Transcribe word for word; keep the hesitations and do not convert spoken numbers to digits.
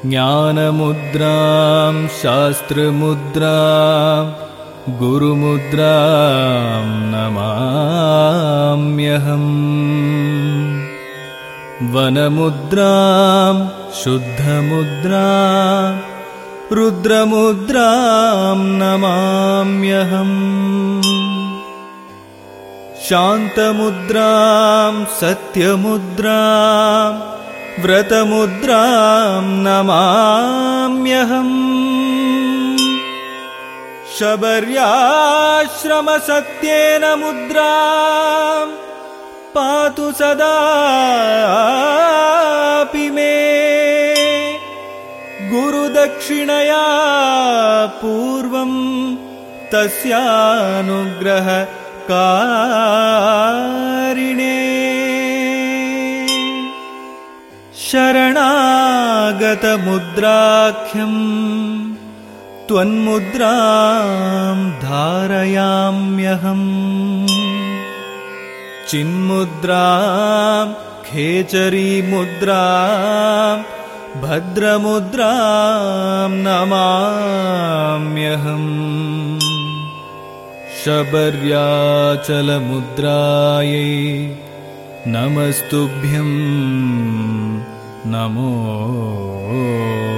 ज्ञानमुद्रां शास्त्रमुद्रां गुरुमुद्रां नमाम्यहम्। वनमुद्रां शुद्धमुद्रां रुद्रमुद्रां नमाम्यहम्। शान्तमुद्रां सत्यमुद्रां व्रतमुद्रां नमाम्यहम्। शबर्याश्रमसत्येन मुद्रां पातु सदापि मे। गुरुदक्षिणया पूर्वं तस्यानुग्रहकारिणे। शरणागतमुद्राख्यं त्वन्मुद्रां धारयाम्यहम्। चिन्मुद्रां खेचरीमुद्रां भद्रमुद्रां नमाम्यहम्। शबर्याचलमुद्रायै नमस्तुभ्यं नमो